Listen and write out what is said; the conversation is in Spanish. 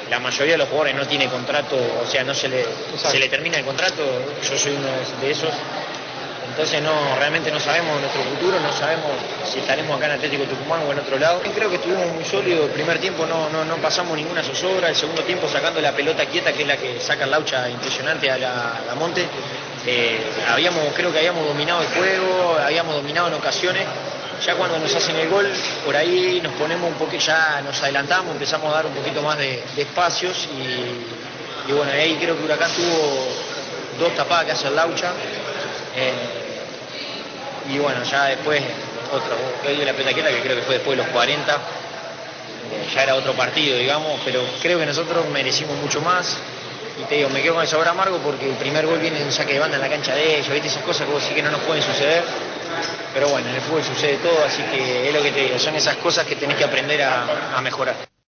la mayoría de los jugadores no tiene contrato, o sea, no se le termina el contrato, yo soy uno de esos. Entonces realmente no sabemos nuestro futuro, no sabemos si estaremos acá en Atlético Tucumán o en otro lado. Creo que estuvimos muy sólidos, el primer tiempo no pasamos ninguna zozobra, el segundo tiempo sacando la pelota quieta, que es la que saca el Laucha impresionante a la Monte. Creo que habíamos dominado el juego, habíamos dominado en ocasiones. Ya cuando nos hacen el gol, por ahí nos ponemos un poquito, ya nos adelantamos, empezamos a dar un poquito más de espacios y bueno, ahí creo que Huracán tuvo 2 tapadas que hace el Laucha. Y bueno, ya después que dio la pelota quieta, que creo que fue después de los 40, ya era otro partido, digamos, pero creo que nosotros merecimos mucho más. Y te digo, me quedo con el sabor amargo porque el primer gol viene de un saque de banda en la cancha de ellos, ¿viste? Esas cosas que vos decís que no nos pueden suceder. Pero bueno, en el fútbol sucede todo, así que es lo que te digo, son esas cosas que tenés que aprender a mejorar.